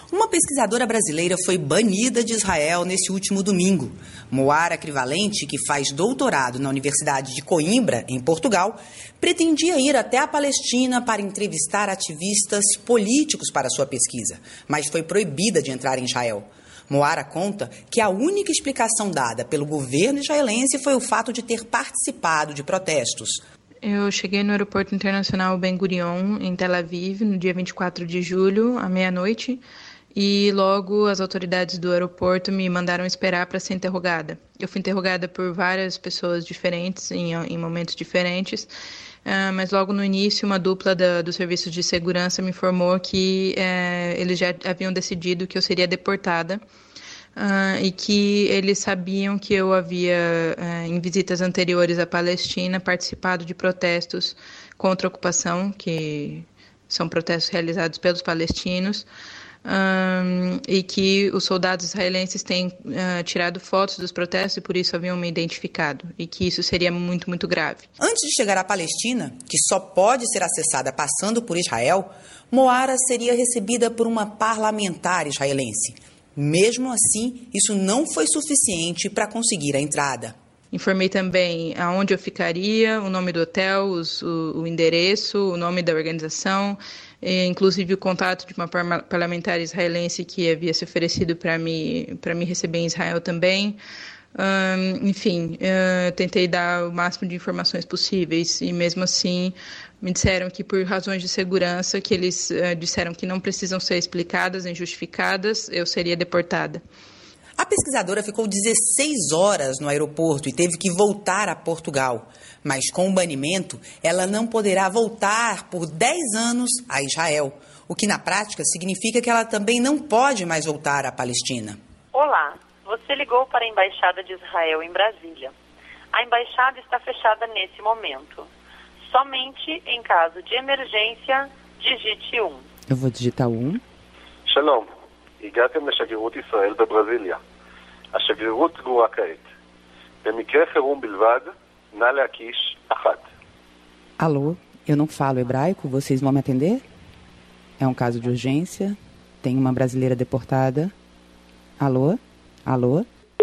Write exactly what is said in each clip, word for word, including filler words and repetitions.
Uma pesquisadora brasileira foi banida de Israel nesse último domingo. Moara Crivalente, que faz doutorado na Universidade de Coimbra, em Portugal, pretendia ir até a Palestina para entrevistar ativistas políticos para sua pesquisa, mas foi proibida de entrar em Israel. Moara conta que a única explicação dada pelo governo israelense foi o fato de ter participado de protestos. Eu cheguei no aeroporto internacional Ben Gurion, em Tel Aviv, no dia vinte e quatro de julho, à meia-noite, e logo as autoridades do aeroporto me mandaram esperar para ser interrogada. Eu fui interrogada por várias pessoas diferentes, em, em momentos diferentes, uh, mas logo no início uma dupla da, do serviço de segurança me informou que uh, eles já haviam decidido que eu seria deportada. Uh, e que eles sabiam que eu havia, uh, em visitas anteriores à Palestina, participado de protestos contra a ocupação, que são protestos realizados pelos palestinos, um, e que os soldados israelenses têm uh, tirado fotos dos protestos e por isso haviam me identificado, e que isso seria muito, muito grave. Antes de chegar à Palestina, que só pode ser acessada passando por Israel, Moara seria recebida por uma parlamentar israelense. Mesmo assim, isso não foi suficiente para conseguir a entrada. Informei também aonde eu ficaria, o nome do hotel, os, o, o endereço, o nome da organização, e, inclusive o contato de uma parlamentar israelense que havia se oferecido para me, para me receber em Israel também. Um, enfim, uh, tentei dar o máximo de informações possíveis e mesmo assim me disseram que por razões de segurança, que eles uh, disseram que não precisam ser explicadas nem justificadas, eu seria deportada. A pesquisadora ficou dezesseis horas no aeroporto e teve que voltar a Portugal. Mas com o banimento, ela não poderá voltar por dez anos a Israel, o que na prática significa que ela também não pode mais voltar à Palestina. Olá. Você ligou para a Embaixada de Israel em Brasília. A embaixada está fechada nesse momento. Somente em caso de emergência, digite um. Eu vou digitar um. שלום, הגעתם לשגרירות ישראל בברזיליה. השגרירות סגורה כעת. במקרה חירום בלבד, נא להקיש אחת. Alô, eu não falo hebraico, vocês vão me atender? É um caso de urgência, tem uma brasileira deportada. Alô? Alô?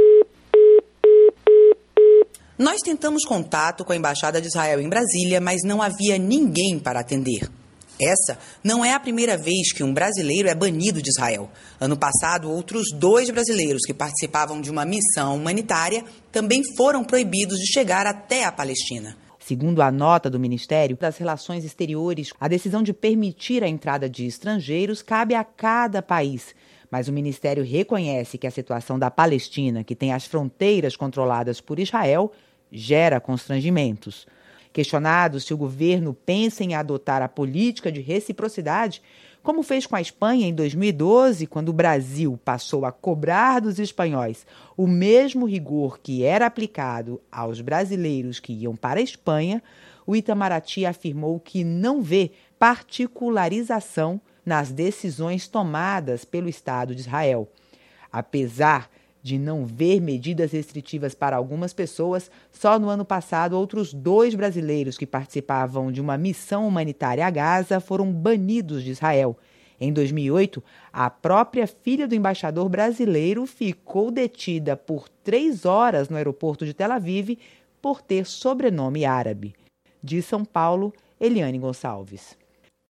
Nós tentamos contato com a Embaixada de Israel em Brasília, mas não havia ninguém para atender. Essa não é a primeira vez que um brasileiro é banido de Israel. Ano passado, outros dois brasileiros que participavam de uma missão humanitária também foram proibidos de chegar até a Palestina. Segundo a nota do Ministério das Relações Exteriores, a decisão de permitir a entrada de estrangeiros cabe a cada país. Mas o Ministério reconhece que a situação da Palestina, que tem as fronteiras controladas por Israel, gera constrangimentos. Questionado se o governo pensa em adotar a política de reciprocidade, como fez com a Espanha em dois mil e doze, quando o Brasil passou a cobrar dos espanhóis o mesmo rigor que era aplicado aos brasileiros que iam para a Espanha, o Itamaraty afirmou que não vê particularização nas decisões tomadas pelo Estado de Israel. Apesar de não ver medidas restritivas para algumas pessoas, só no ano passado outros dois brasileiros que participavam de uma missão humanitária a Gaza foram banidos de Israel. Em dois mil e oito, a própria filha do embaixador brasileiro ficou detida por três horas no aeroporto de Tel Aviv por ter sobrenome árabe. De São Paulo, Eliane Gonçalves.